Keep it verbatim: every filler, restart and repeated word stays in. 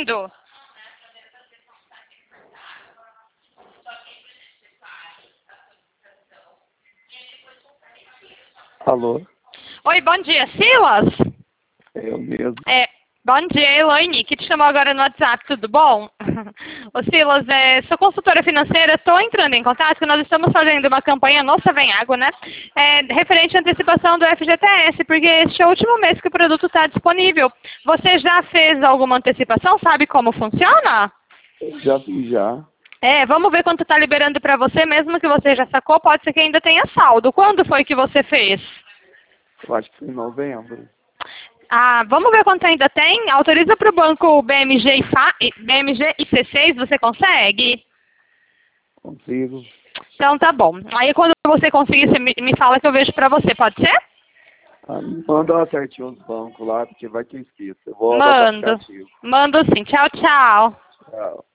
ouvindo? Alô? Oi, bom dia, Silas? Eu mesmo. É, bom dia, Elaine, que te chamou agora no WhatsApp, tudo bom? Ô Silas, é, sou consultora financeira, estou entrando em contato que nós estamos fazendo uma campanha Nossa Vem Água, né? É, referente à antecipação do F G T S, porque este é o último mês que o produto está disponível. Você já fez alguma antecipação? Sabe como funciona? Já vi já. É, vamos ver quanto está liberando para você, mesmo que você já sacou, pode ser que ainda tenha saldo. Quando foi que você fez? Eu acho que foi em novembro. Ah, vamos ver quanto ainda tem? Autoriza para o banco B M G e Fa- B M G e C seis, você consegue? Consigo. Então tá bom. Aí quando você conseguir, você me, me fala que eu vejo para você, pode ser? Ah, manda lá certinho os bancos lá, porque vai ter escrito. Eu vou abrir o Mando. aplicativo. Mando sim. Tchau, tchau. Tchau.